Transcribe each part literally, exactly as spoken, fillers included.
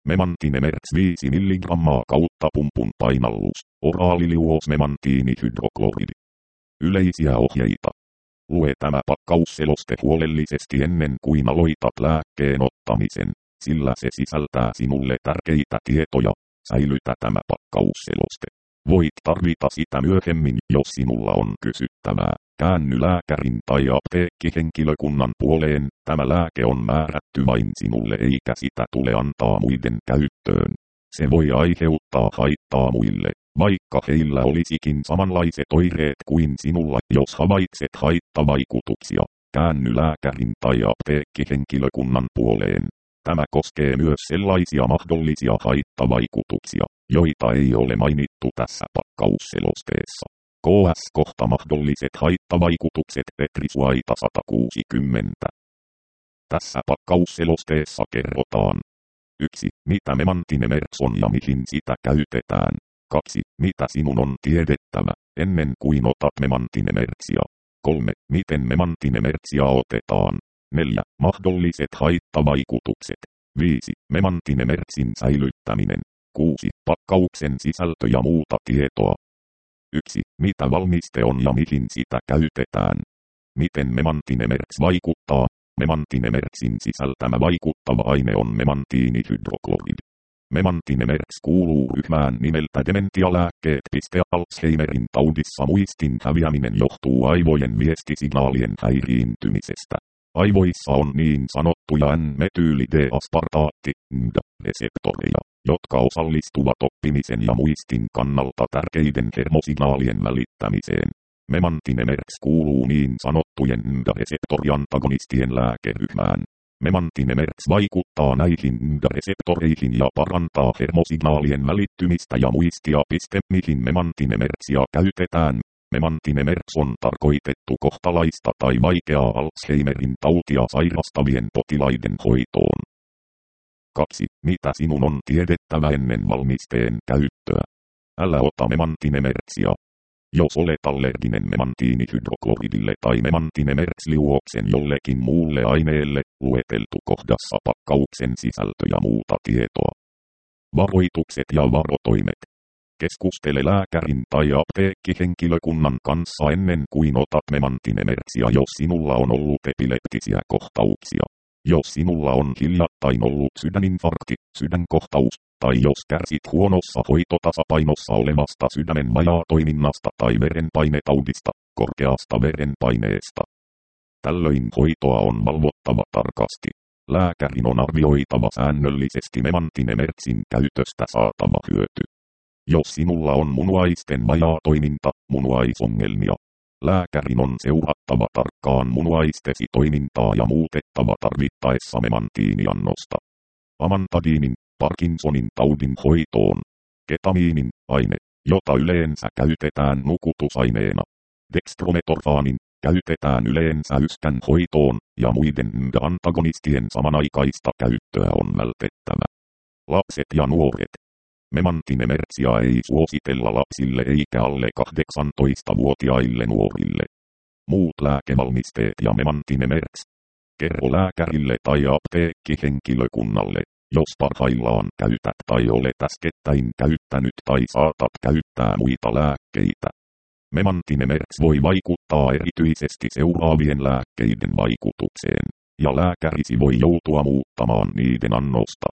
Memantinemerks viisi milligrammaa kautta pumpun painallus. Oraaliliuos memantiinihydrokloridi. Yleisiä ohjeita. Lue tämä pakkausseloste huolellisesti ennen kuin aloitat lääkkeen ottamisen, sillä se sisältää sinulle tärkeitä tietoja. Säilytä tämä pakkausseloste. Voit tarvita sitä myöhemmin, jos sinulla on kysyttävää. Käänny lääkärin tai apteekkihenkilökunnan puoleen. Tämä lääke on määrätty vain sinulle eikä sitä tule antaa muiden käyttöön. Se voi aiheuttaa haittaa muille, vaikka heillä olisikin samanlaiset oireet kuin sinulla. Jos havaitset haittavaikutuksia, käänny lääkärin tai apteekkihenkilökunnan puoleen. Tämä koskee myös sellaisia mahdollisia haittavaikutuksia, joita ei ole mainittu tässä pakkausselosteessa. K S kohta mahdolliset haittavaikutukset Petrisuaita sata kuusikymmentä. Tässä pakkausselosteessa kerrotaan. yksi. Mitä memantinemerks on ja mihin sitä käytetään. kaksi. Mitä sinun on tiedettävä, ennen kuin otat memantinemerksia. kolme. Miten memantinemerksia otetaan. neljä. Mahdolliset haittavaikutukset. viisi. Memantinemerksin säilyttäminen. kuusi. Pakkauksen sisältö ja muuta tietoa. yksi. Mitä valmiste on ja mihin sitä käytetään. Miten memantinemerks vaikuttaa. Memantinemerksin sisältämä vaikuttava aine on memantiinihydrokloridi. Memantinemerks kuuluu ryhmään nimeltä dementialääkkeet. Alzheimerin taudissa muistin häviäminen johtuu aivojen viestisignaalien häiriintymisestä. Aivoissa on niin sanottuja N-metyyli-D-aspartaatti, N D A-reseptoreja, jotka osallistuvat oppimisen ja muistin kannalta tärkeiden hermosignaalien välittämiseen. Memantinemerks kuuluu niin sanottujen N D A-reseptoriantagonistien lääkeryhmään. Memantinemerks vaikuttaa näihin N D A-reseptoreihin ja parantaa hermosignaalien välittymistä ja muistia. Mihin memantinemerksia käytetään. Memantinemerks on tarkoitettu kohtalaista tai vaikeaa Alzheimerin tautia sairastavien potilaiden hoitoon. kaksi. Mitä sinun on tiedettävä ennen valmisteen käyttöä? Älä ota memantinemerksia. Jos olet allerginen memantiinihydrokloridille tai memantinemerksliuoksen jollekin muulle aineelle, lueteltu kohdassa pakkauksen sisältö ja muuta tietoa. Varoitukset ja varotoimet. Keskustele lääkärin tai apteekkihenkilökunnan kanssa ennen kuin otat memantinemerksia, jos sinulla on ollut epileptisiä kohtauksia. Jos sinulla on hiljattain ollut sydäninfarkti, sydänkohtaus, tai jos kärsit huonossa hoitotasapainossa olevasta sydämen vajaatoiminnasta tai verenpainetaudista, korkeasta verenpaineesta. Tällöin hoitoa on valvottava tarkasti. Lääkärin on arvioitava säännöllisesti memantinemerksin käytöstä saatava hyöty. Jos sinulla on munuaisten vajaatoiminta, munuaisongelmia, lääkärin on seurattava tarkkaan munuaistesi toimintaa ja muutettava tarvittaessa memantiiniannosta. Amantadiinin, Parkinsonin taudin hoitoon. Ketamiinin, aine, jota yleensä käytetään nukutusaineena. Dextrometorfaanin, käytetään yleensä yskän hoitoon, ja muiden N D A-antagonistien samanaikaista käyttöä on vältettävä. Lapset ja nuoret. Memantinemerksia ei suositella lapsille eikä alle kahdeksantoistavuotiaille nuorille. Muut lääkevalmisteet ja memantinemerks. Kerro lääkärille tai apteekkihenkilökunnalle, jos parhaillaan käytät tai olet äskettäin käyttänyt tai saatat käyttää muita lääkkeitä. Memantinemerks voi vaikuttaa erityisesti seuraavien lääkkeiden vaikutukseen, ja lääkärisi voi joutua muuttamaan niiden annosta.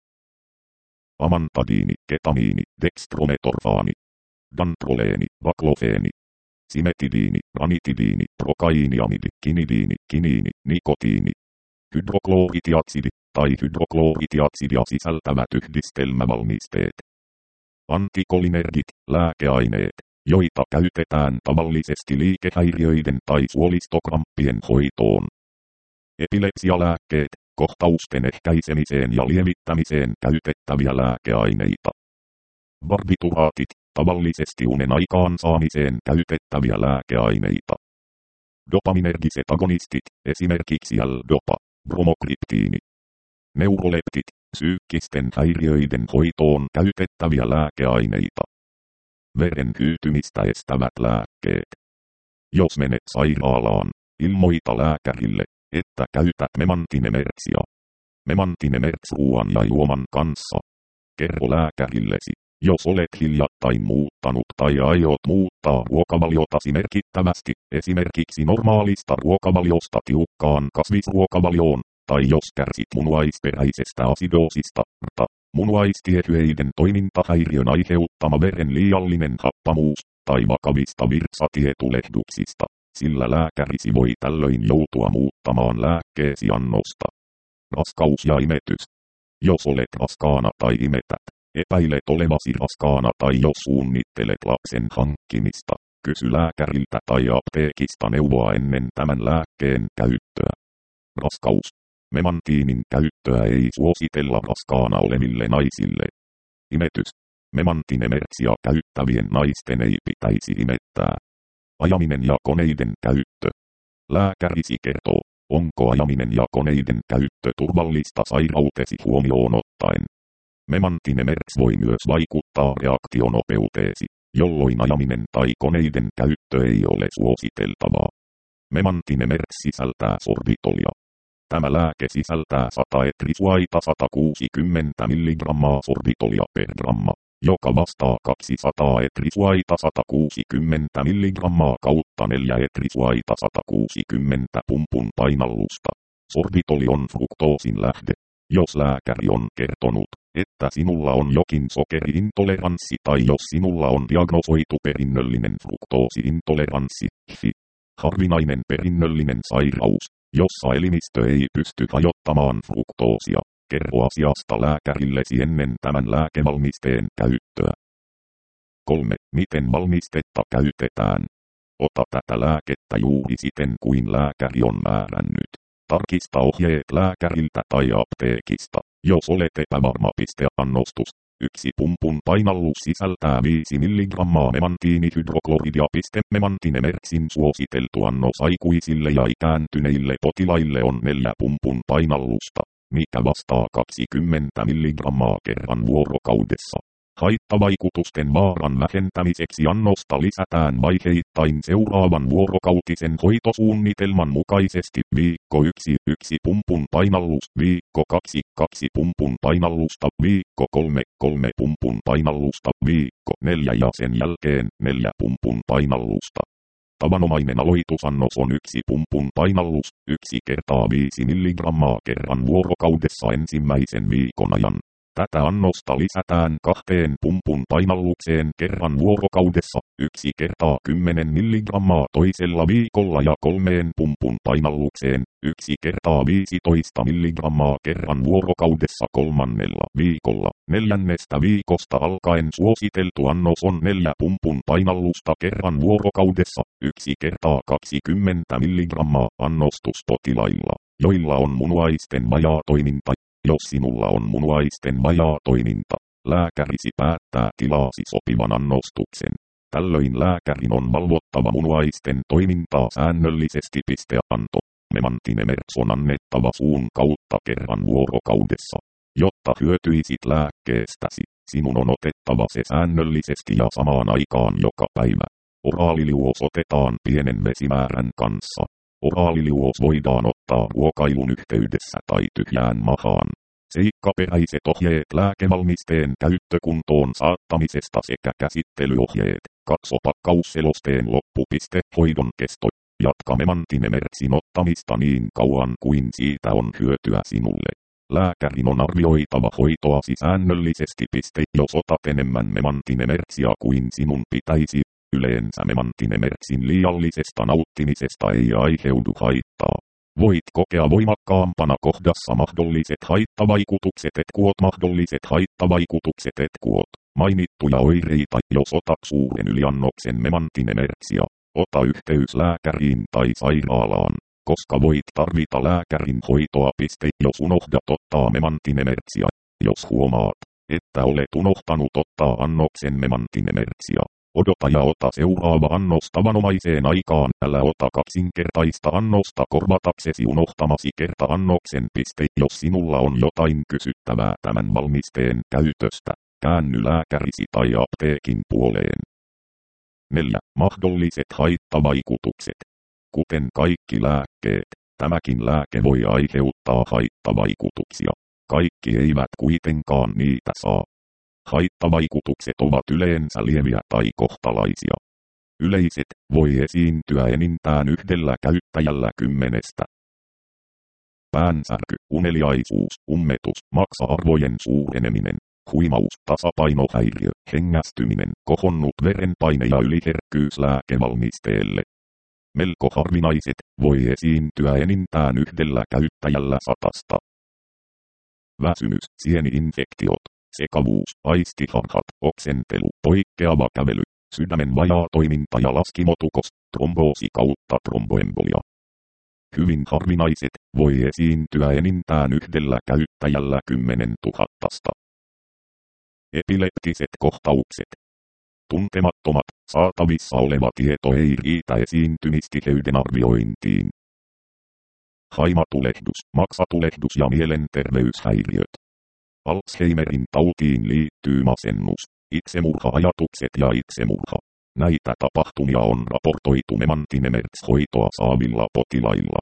Amantadiini, ketamiini, dextrometorfaani, dantroleeni, baklofeeni, simetidiini, ranitidiini, prokainiamidi, kinidiini, kiniini, nikotiini, hydrokloritiaksidi tai hydrokloritiaksidia sisältävät yhdistelmävalmisteet. Antikolinergit, lääkeaineet, joita käytetään tavallisesti liikehäiriöiden tai suolistokramppien hoitoon. Epilepsialääkkeet, kohtausten ehkäisemiseen ja lievittämiseen käytettäviä lääkeaineita. Barbituraatit, tavallisesti unen aikaansaamiseen käytettäviä lääkeaineita. Dopaminergiset agonistit, esimerkiksi L-dopa, bromokryptiini. Neuroleptit, psyykkisten häiriöiden hoitoon käytettäviä lääkeaineita. Veren hyytymistä estävät lääkkeet. Jos menet sairaalaan, ilmoita lääkärille, että käytät memantinemerksia. Memantinemerks ruoan ja juoman kanssa. kerro lääkärillesi. Jos olet hiljattain muuttanut tai aiot muuttaa ruokavaliotasi merkittävästi, esimerkiksi normaalista ruokavaliosta tiukkaan kasvisruokavalioon, tai jos kärsit munuaisperäisestä asidoosista, rta, munuaistiehyöiden toimintahäiriön aiheuttama veren liiallinen happamuus, tai vakavista virtsatietulehduksista, sillä lääkärisi voi tällöin joutua muuttamaan lääkkeesi annosta. Raskaus ja imetys. Jos olet raskaana tai imetät, epäilet olevasi raskaana tai jos suunnittelet lapsen hankkimista, kysy lääkäriltä tai apteekista neuvoa ennen tämän lääkkeen käyttöä. Raskaus. Memantiinin käyttöä ei suositella raskaana oleville naisille. Imetys. Memantinemerksia käyttävien naisten ei pitäisi imettää. Ajaminen ja koneiden käyttö. Lääkärisi kertoo, onko ajaminen ja koneiden käyttö turvallista sairautesi huomioon ottaen. Memantinemerks voi myös vaikuttaa reaktionopeuteesi, jolloin ajaminen tai koneiden käyttö ei ole suositeltavaa. Memantinemerks sisältää sorbitolia. Tämä lääke sisältää sata etrisuaita sata kuusikymmentä milligrammaa sorbitolia per gramma, joka vastaa kaksisataa etrisuaita sata kuusikymmentä milligrammaa kautta neljä etrisuaita sata kuusikymmentä pumpun painallusta. Sorbitoli on fruktoosin lähde. Jos lääkäri on kertonut, että sinulla on jokin sokeriintoleranssi tai jos sinulla on diagnosoitu perinnöllinen fruktoosiintoleranssi, F I, harvinainen perinnöllinen sairaus, jossa elimistö ei pysty hajottamaan fruktoosia, kerro asiasta lääkärillesi ennen tämän lääkevalmisteen käyttöä. kolme. Miten valmistetta käytetään? Ota tätä lääkettä juuri siten kuin lääkäri on määrännyt. Tarkista ohjeet lääkäriltä tai apteekista, jos olet epävarma. Annostus. Yksi pumpun painallus sisältää viisi milligrammaa memantiinihydrokloridia. Memantinemerksin suositeltu annos aikuisille ja ikääntyneille potilaille on neljä pumpun painallusta, mikä vastaa kaksikymmentä milligrammaa kerran vuorokaudessa. Haittavaikutusten vaaran vähentämiseksi annosta lisätään vaiheittain seuraavan vuorokautisen hoitosuunnitelman mukaisesti viikko yksi, yksi pumpun painallus, viikko kaksi, kaksi pumpun painallusta, viikko kolme, kolme pumpun painallusta, viikko neljä ja sen jälkeen neljä pumpun painallusta. Tavanomainen aloitusannos on yksi pumpun painallus, yksi kertaa viisi milligrammaa kerran vuorokaudessa ensimmäisen viikon ajan. Tätä annosta lisätään kahteen pumpun painallukseen kerran vuorokaudessa, yksi kertaa kymmenen milligrammaa toisella viikolla ja kolmeen pumpun painallukseen, yksi kertaa viisitoista milligrammaa kerran vuorokaudessa kolmannella viikolla. Neljännestä viikosta alkaen suositeltu annos on neljä pumpun painallusta kerran vuorokaudessa, yksi kertaa kaksikymmentä milligrammaa annostuspotilailla, joilla on munuaisten vajaatoiminta. Jos sinulla on munuaisten vajaatoiminta, lääkärisi päättää tilaasi sopivan annostuksen. Tällöin lääkärin on valvottava munuaisten toimintaa säännöllisesti. Anto. Memantinemerks on annettava suun kautta kerran vuorokaudessa. Jotta hyötyisit lääkkeestäsi, sinun on otettava se säännöllisesti ja samaan aikaan joka päivä. Oraaliliuos otetaan pienen vesimäärän kanssa. Oraaliliuos voidaan ottaa ruokailun yhteydessä tai tyhjään mahaan. Seikkaperäiset ohjeet lääkevalmisteen käyttökuntoon saattamisesta sekä käsittelyohjeet. Katso pakkausselosteen loppupiste. Hoidon kesto. Jatka memantinemerksin ottamista niin kauan kuin siitä on hyötyä sinulle. Lääkärin on arvioitava hoitoasi säännöllisesti. Jos otat enemmän memantinemerksia kuin sinun pitäisi, yleensä memantinemerksin liiallisesta nauttimisesta ei aiheudu haittaa. Voit kokea voimakkaampana kohdassa mahdolliset haittavaikutukset etkuot mahdolliset haittavaikutukset etkuot. Mainittuja oireita, jos otat suuren yliannoksen memantinemerksia, ota yhteys lääkäriin tai sairaalaan, koska voit tarvita lääkärin hoitoa. Jos unohdat ottaa memantinemerksia, jos huomaat, että olet unohtanut ottaa annoksen memantinemerksia, odota ja ota seuraava annos tavanomaiseen aikaan. Älä ota kaksinkertaista annosta korvataksesi unohtamasi kerta-annoksen. Jos sinulla on jotain kysyttävää tämän valmisteen käytöstä, käänny lääkärisi tai apteekin puoleen. neljä. Mahdolliset haittavaikutukset. Kuten kaikki lääkkeet, tämäkin lääke voi aiheuttaa haittavaikutuksia. Kaikki eivät kuitenkaan niitä saa. Haittavaikutukset ovat yleensä lieviä tai kohtalaisia. Yleiset voi esiintyä enintään yhdellä käyttäjällä kymmenestä. Päänsärky, uneliaisuus, ummetus, maksa-arvojen suureneminen, huimaus, tasapainohäiriö, hengästyminen, kohonnut verenpaine ja yliherkkyys lääkevalmisteelle. Melko harvinaiset voi esiintyä enintään yhdellä käyttäjällä satasta. Väsymys, sieni-infektiot, sekavuus, aistiharhat, oksentelu, poikkeava kävely, sydämen vajaa toiminta ja laskimotukos, tromboosi kautta tromboembolia. Hyvin harvinaiset voi esiintyä enintään yhdellä käyttäjällä kymmenen tuhattasta. Epileptiset kohtaukset. Tuntemattomat, saatavissa oleva tieto ei riitä esiintymistiheyden arviointiin. Haimatulehdus, maksatulehdus ja mielenterveyshäiriöt. Alzheimerin tautiin liittyy masennus, itsemurha-ajatukset ja itsemurha. Näitä tapahtumia on raportoitu Memantinemerx-hoitoa saavilla potilailla.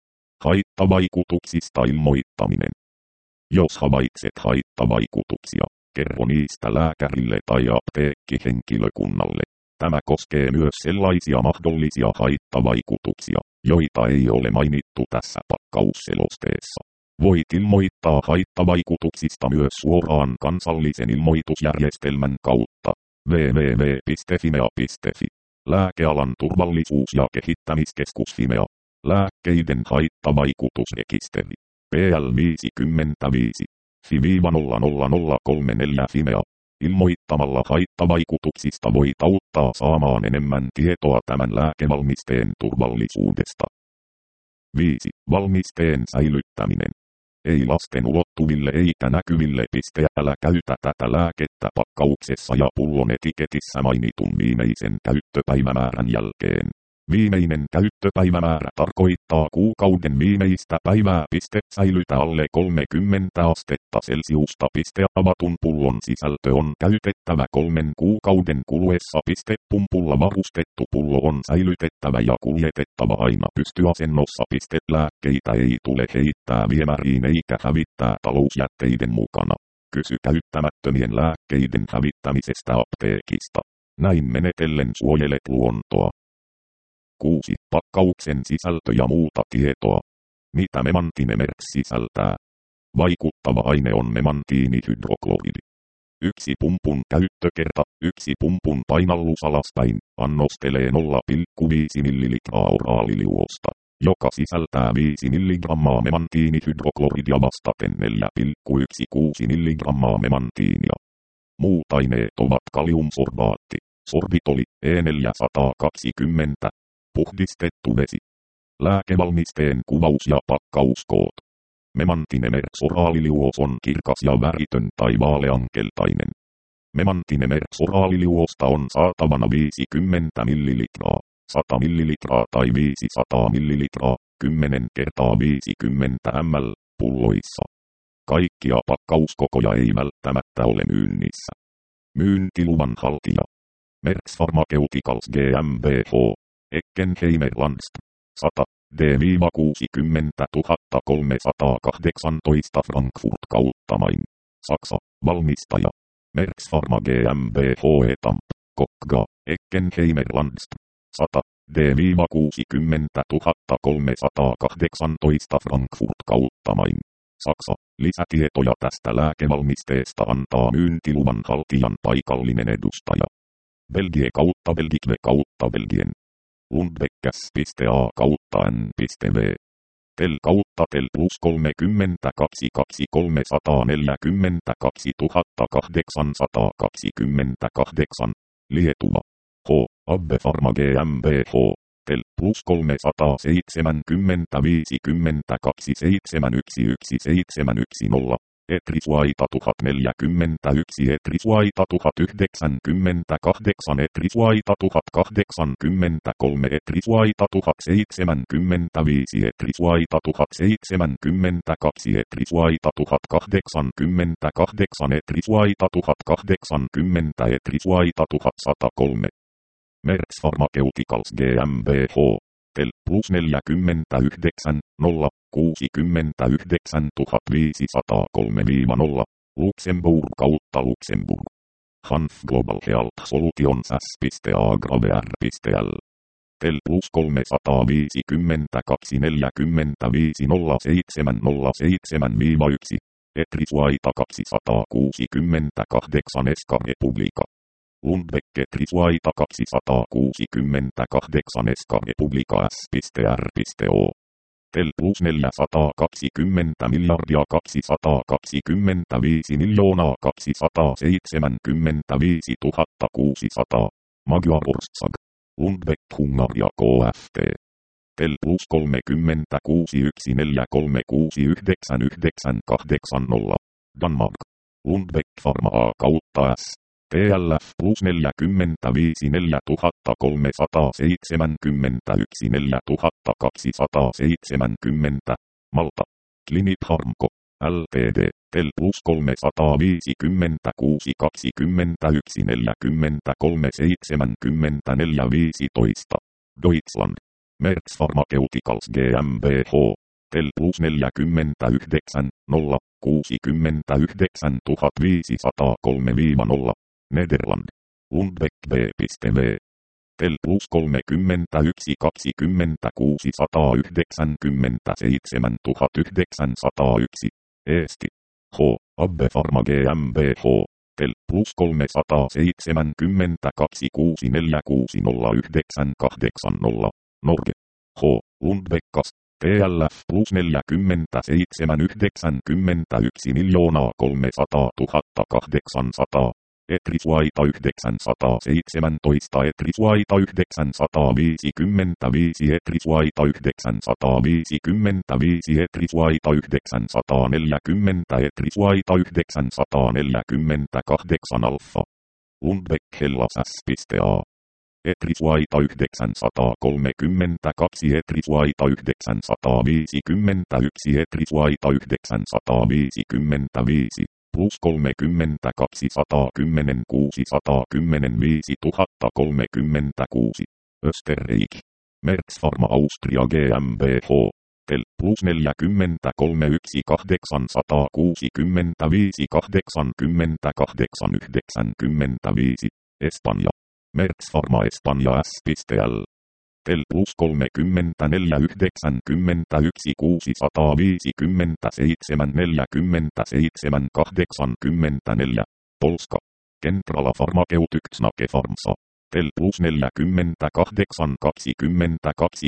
Haittavaikutuksista ilmoittaminen. Jos havaitset haittavaikutuksia, kerro niistä lääkärille tai apteekkihenkilökunnalle. Tämä koskee myös sellaisia mahdollisia haittavaikutuksia, joita ei ole mainittu tässä pakkausselosteessa. Voit ilmoittaa haittavaikutuksista myös suoraan kansallisen ilmoitusjärjestelmän kautta. double-u double-u double-u piste fimea piste fi. Lääkealan turvallisuus- ja kehittämiskeskus Fimea. Lääkkeiden haittavaikutusrekisteri. P L viisikymmentäviisi. F I nolla nolla nolla kolme neljä Fimea. Ilmoittamalla haittavaikutuksista voit auttaa saamaan enemmän tietoa tämän lääkevalmisteen turvallisuudesta. viisi. Valmisteen säilyttäminen. Ei lasten ulottuville eikä näkyville piste. Älä käytä tätä lääkettä pakkauksessa ja pullon etiketissä mainitun viimeisen käyttöpäivämäärän jälkeen. Viimeinen käyttöpäivämäärä tarkoittaa kuukauden viimeistä päivää. Piste. Säilytä alle kolmekymmentä astetta Celsiusta. Piste. Avatun pullon sisältö on käytettävä kolmen kuukauden kuluessa. Piste. Pumpulla varustettu pullo on säilytettävä ja kuljetettava aina pystyasennossa. Piste. Lääkkeitä ei tule heittää viemäriin eikä hävittää talousjätteiden mukana. Kysy käyttämättömien lääkkeiden hävittämisestä apteekista. Näin menetellen suojelet luontoa. kuusi. Pakkauksen sisältö ja muuta tietoa. Mitä Memantinemerx sisältää? Vaikuttava aine on memantiinihydrokloridi. Yksi pumpun käyttökerta, yksi pumpun painallus alaspäin, annostelee nolla pilkku viisi millilitraa oraaliliuosta, joka sisältää viisi milligrammaa memantiinihydrokloridia vastaten neljä pilkku yksitoista milligrammaa memantiinia. Muut aineet ovat kaliumsorbaatti, sorbitoli, E neljäsataakaksikymmentä, puhdistettu vesi. Lääkevalmisteen kuvaus ja pakkauskoot. Memantinemerx oraaliliuos on kirkas ja väritön tai vaaleankeltainen. Memantinemerx oraaliliuosta on saatavana viisikymmentä millilitraa, sata millilitraa tai viisisataa millilitraa, kymmenen kertaa viisikymmentä millilitraa, pulloissa. Kaikkia pakkauskokoja ei välttämättä ole myynnissä. Myyntiluvan haltija. Merx Pharmaceuticals GmbH. Eckenheimer Landst. sata D kuusikymmentätuhatta kolmesataakahdeksantoista Frankfurt kautta Main. Saksa. Valmistaja. Merx Pharma GmbH Etamp. Kokga. Eckenheimer Landst. sata D kuusikymmentätuhatta kolmesataakahdeksantoista Frankfurt kautta Main. Saksa. Lisätietoja tästä lääkevalmisteesta antaa myyntiluvan haltijan paikallinen edustaja. Belgie kautta Belgique kautta Belgien. Lundbeckas.a kautta n.v. Tel kautta tel plus kolmekymmentäkaksi kaksi kolmesataaneljäkymmentäkaksi tuhatta kahdeksansataakaksikymmentäkahdeksan. Lietuva. H. Abbe Pharma GmbH. Tel plus kolmesataaseitsemänkymmentä viisikymmentäkaksi seitsemän yksi yksi seitsemän yksi nolla. Etrisuaita tuhat neljäkymmentäyksi Etrisuaita tuhat yhdeksänkymmentäkahdeksan Etrisuaita tuhat kahdeksankymmentäkolme Etrisuaita tuhat seitsemänkymmentäviisi Etrisuaita tuhat seitsemänkymmentäkaksi Etrisuaita tuhat kahdeksankymmentäkahdeksan Etrisuaita tuhat kahdeksankymmentä Etrisuaita tuhat sata kolme. Merx Pharmaceuticals GmbH. Tel plus neljäkymmentäyhdeksän nolla kuusikymmentäyhdeksän tuhat viisisataakolme nolla Luxemburg kautta Luxemburg. Hanf Global Health Solutions S.A.Graver.L. Tel plus kolmesataaviisikymmentäkaksi neljäkymmentäviisi nolla seitsemän nolla seitsemän yksi. Etriswaita kaksisataakuusikymmentäkahdeksan Eska Republika. Lundbeck Etriswaita kaksisataakuusikymmentäkahdeksan Eska Republika S.R.O. Tel plus neljäsataakaksikymmentä miljardia kaksisataakaksikymmentäviisi miljoonaa kaksisataaseitsemänkymmentäviisi tuhatta kuusisataa. Magyar Orszag. Lundbeck Hungaria K F T. Tel plus kolmekymmentäkuusi yksi neljä kolme kuusi yhdeksän yhdeksän kahdeksan nolla. Danmark. Lundbeck Pharma A kautta S. T L F plus neljäkymmentäviisi neljätuhattakolmesataaseitsemänkymmentäyksi neljätuhattakaksisataaseitsemänkymmentä. Malta. Clinic Pharmco. Ltd. Tel plus kolmesataaviisikymmentäkuusi kaksikymmentäyksi neljäkymmentäkolme seitsemänkymmentäneljä viisitoista. Deutschland. Merck Pharmaceuticals GmbH. Tel plus neljäkymmentäyhdeksän nolla kuusikymmentäyhdeksän tuhatta viisisataakolme nolla. Nederland. Lundbeck B.V. Tel plus kolmekymmentäyksi kaksikymmentäkuusi satayhdeksänkymmentäseitsemän tuhatta yhdeksänsataayksi. Eesti. H. Abbe Pharma GmbH. Tel plus kolmesataaseitsemänkymmentäkaksi kuusi neljä kuusi nolla yhdeksän kahdeksan nolla. Norge. H. Lundbeckas. T L F plus neljäkymmentäseitsemän yhdeksänkymmentäyksi miljoonaa kolmesataatuhatta kahdeksansataa. Etriswaita yhdeksänsataaseitsemäntoista Etriswaita yhdeksänsataaviisikymmentäviisi Etriswaita yhdeksänsataaviisikymmentäviisi Etriswaita yhdeksänsataaneljäkymmentä Etriswaita yhdeksänsataaneljäkymmentäkahdeksan Alfa. Lundbeck Hellas S.A. Etriswaita yhdeksänsataakolmekymmentäkaksi Etriswaita yhdeksänsataaviisikymmentäyksi Etriswaita yhdeksänsataaviisikymmentäviisi. Plus kolmekymmentäkaksi satakymmenen kuusisataakymmentä viisi tuhatta kolmekymmentäkuusi. Österreich. Merck Pharma Austria GmbH. Tel plus neljäkymmentäkolme yksi kahdeksansataakuusikymmentäviisi kahdeksankymmentäkahdeksan yhdeksänkymmentäviisi. Espanja. Merck Pharma Espanja S.L. Tel plus kolmekymmentäneljä yhdeksänkymmentäyksi kuusisataaviisikymmentäseitsemän neljäkymmentäseitsemän kahdeksankymmentäneljä. Polska. Centrala Pharmaceuticznake Farmsa. Tel plus neljäkymmentäkahdeksan kaksikymmentäkaksi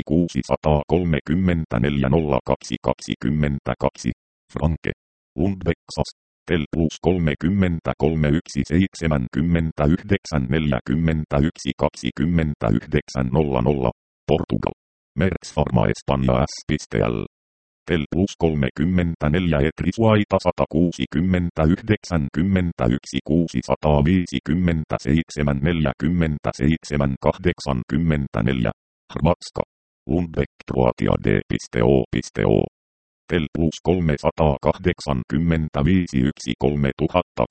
kuusisataakolmekymmentäneljä nolla kaksi kaksikymmentäkaksi. Franke. Lundbecksas. Tel plus kolmekymmentäkolme yksi seitsemänkymmentäyhdeksän neljäkymmentäyksi kaksikymmentäyhdeksän nolla nolla. Portugal. Merck Pharma Espanja S.L. Tel plus kolmekymmentäneljä Etriswaita sata kuusikymmentä yhdeksänkymmentäyksi kuusisataaviisikymmentäseitsemän neljäkymmentäseitsemän kahdeksankymmentäneljä. Hrvatska. Lundbeck Kroatia D.O.O. Tel plus kolmesataakahdeksankymmentäviisi yksi kolme tuhatta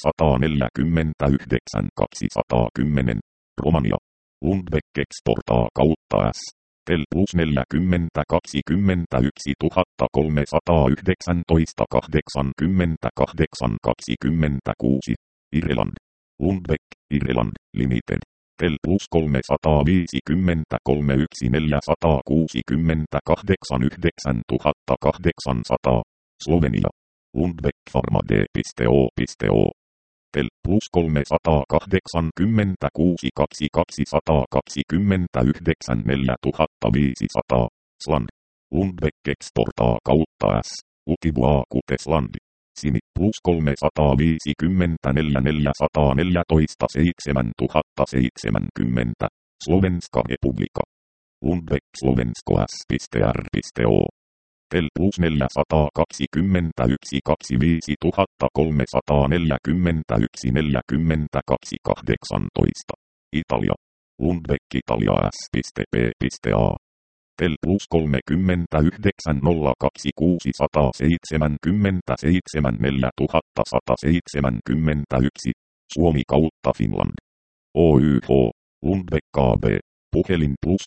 kuusisataaneljäkymmentäyhdeksän kaksisataakymmenen. Romania. Lundbeck Exportaa kautta S. Tel plus neljäkymmentäkaksi kymmentäyksi tuhatta kolmesataayhdeksäntoista kahdeksankymmentäkahdeksan kaksikymmentäkuusi. Irland. Lundbeck, Irland, Limited. Tel plus kolmesataaviisikymmentäkolme yksi neljäsataakuusikymmentäkahdeksan yhdeksän tuhatta kahdeksansataa. Slovenia. Lundbeck Pharma D.O.O. Tel plus kolmesataakahdeksankymmentäkuusi kaksi kaksisataakaksikymmentäyhdeksän neljä tuhatta viisisataa. Sland. Lundbeck Exportaa kautta S. Ukibua Kuteslandi. Sini plus kolmesataaviisikymmentäneljä neljäsataaneljätoista seitsemän tuhatta seitsemänkymmentä. Slovenska Republika. Lundbeck Slovensko S.R.O. Tel plus neljäsataakaksikymmentäyksi kaksikymmentäviisi tuhatta kolmesataaneljäkymmentäyksi neljäkymmentäkaksi kahdeksantoista. Italia. Lundbeck Italia S.P.A. Tel plus kolmekymmentäyhdeksän nolla kaksi kuusisataaseitsemänkymmentäseitsemän neljä tuhatta sata seitsemänkymmentäyksi. Suomi kautta Finland. O Y H. Lundbeck A B. Puhelin plus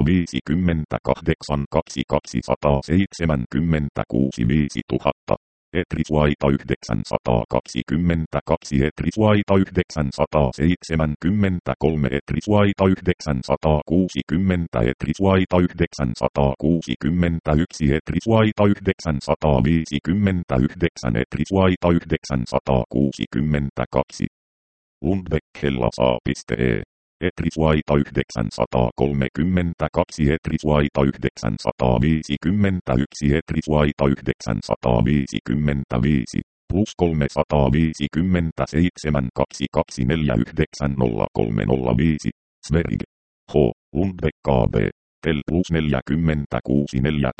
kolmesataaviisikymmentäkahdeksan kaksi kaksisataaseitsemänkymmentäkuusi viisi tuhatta. Etrisuaita yhdeksänsataakaksikymmentäkaksi, Etrisuaita yhdeksänsataaseitsemänkymmentäkolme, Etrisuaita yhdeksänsataakuusikymmentä, Etrisuaita yhdeksänsataakuusikymmentäyksi, Etrisuaita yhdeksänsataaviisikymmentäyhdeksän, Etrisuaita yhdeksänsataakuusikymmentäkaksi. Lundbeck Hellasa.e. Etrisuaita yhdeksänsataakolmekymmentäkaksi, Etrisuaita yhdeksänsataaviisikymmentäyksi, Etrisuaita yhdeksänsataaviisikymmentäviisi, plus kolmesataaviisikymmentäseitsemän kaksikymmentäneljä yhdeksän nolla kolme nolla viisi, Sverige. H. Lundbeck A B. Tel plus neljäkymmentäkuusi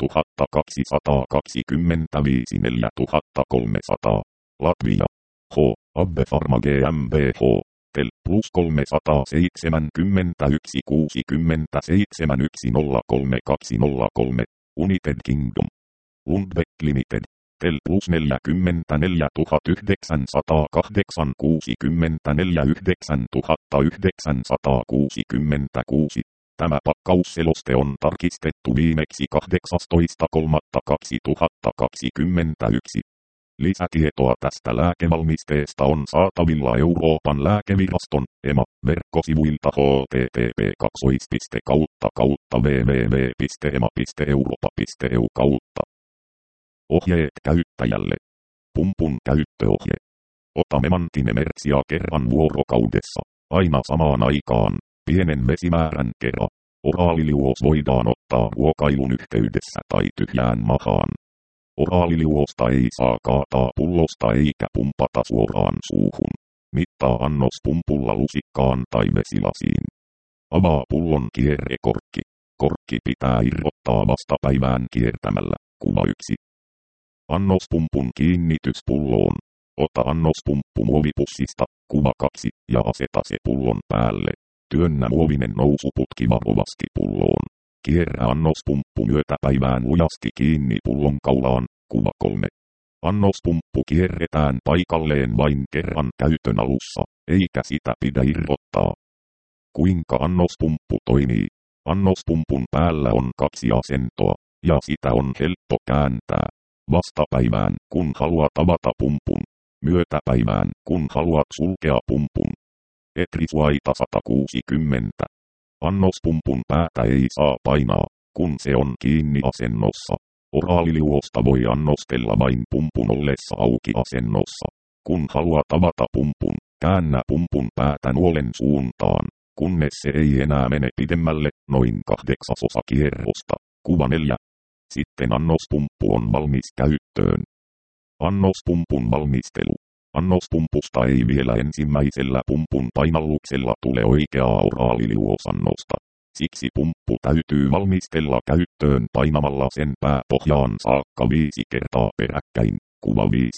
neljätuhattakaksisataakaksikymmentäviisi neljätuhattakolmesataa, Latvia. H. Abbe Pharma GmbH. Tel plus kolmesataaseitsemänkymmentäyksi kuusikymmentäseitsemän yksi nolla kolme kaksi nolla kolme, United Kingdom. Lundbeck Limited. Tel plus neljäkymmentäneljä tuhatta yhdeksänsataakahdeksan kuusikymmentäneljä yhdeksän tuhatta yhdeksänsataakuusikymmentäkuusi. Tämä pakkausseloste on tarkistettu viimeksi kahdeksastoista kolmatta kaksituhattakaksikymmentäyksi. Lisätietoa tästä lääkevalmisteesta on saatavilla Euroopan lääkeviraston E M A-verkkosivuilta h t t p kautta kautta w w w piste ema piste europa piste e u kautta. Ohjeet käyttäjälle. Pumpun käyttöohje. Ota memantinemerksia kerran vuorokaudessa, aina samaan aikaan, pienen vesimäärän kerran. Oraaliliuos voidaan ottaa ruokailun yhteydessä tai tyhjään mahaan. Oraaliliuosta ei saa kaataa pullosta eikä pumpata suoraan suuhun. Mittaa annos pumpulla lusikkaan tai vesilasiin. Avaa pullon kierrekorkki. Korkki pitää irrottaa vastapäivään kiertämällä. Kuva yksi. Annospumpun kiinnitys pulloon. Ota annospumppu muovipussista. Kuva kaksi ja aseta se pullon päälle. Työnnä muovinen nousuputki varovasti pulloon. Kierrä annospumppu myötäpäivään lujasti kiinni pullon kaulaan. Kuva kolme. Annospumppu kierretään paikalleen vain kerran käytön alussa, eikä sitä pidä irrottaa. Kuinka annospumppu toimii? Annospumpun päällä on kaksi asentoa, ja sitä on helppo kääntää. Vastapäivään, kun haluat avata pumpun. Myötäpäivään, kun haluat sulkea pumpun. Etrisuaita sata kuusikymmentä. Annospumpun päätä ei saa painaa, kun se on kiinni asennossa. Oraaliliuosta voi annostella vain pumpun ollessa auki asennossa. Kun haluat avata pumpun, käännä pumpun päätä nuolen suuntaan, kunnes se ei enää mene pidemmälle, noin kahdeksasosa kierrosta. Kuva neljä. Sitten annospumppu on valmis käyttöön. Annospumpun valmistelu. Annospumpusta ei vielä ensimmäisellä pumpun painalluksella tule oikeaa oraaliliuosannosta. Siksi pumppu täytyy valmistella käyttöön painamalla sen pääpohjaan saakka viisi kertaa peräkkäin. Kuva viisi.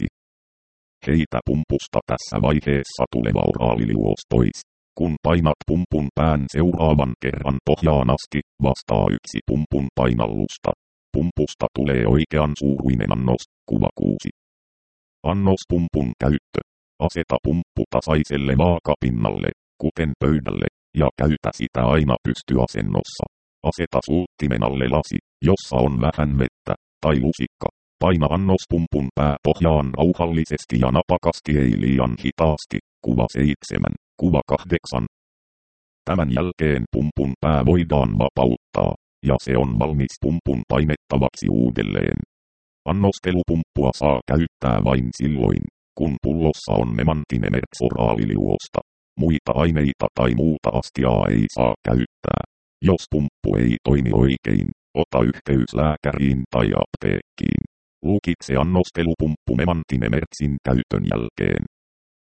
Heitä pumpusta tässä vaiheessa tuleva oraaliliuos pois. Kun painat pumpun pään seuraavan kerran pohjaan asti, vastaa yksi pumpun painallusta. Pumpusta tulee oikean suuruinen annos. Kuva kuusi. Annospumpun käyttö. Aseta pumppu tasaiselle vaakapinnalle, kuten pöydälle, ja käytä sitä aina pystyasennossa. Aseta suuttimen alle lasi, jossa on vähän vettä, tai lusikka. Paina annospumpun pääpohjaan rauhallisesti ja napakasti, ei liian hitaasti. Kuva seitsemän. Kuva kahdeksan. Tämän jälkeen pumpun pää voidaan vapauttaa, ja se on valmis pumpun painettavaksi uudelleen. Annostelupumppua saa käyttää vain silloin, kun pullossa on memantinemerks oraaliliuosta. Muita aineita tai muuta astiaa ei saa käyttää. Jos pumppu ei toimi oikein, ota yhteys lääkäriin tai apteekkiin. Lukitse annostelupumppu memantinemerksin käytön jälkeen.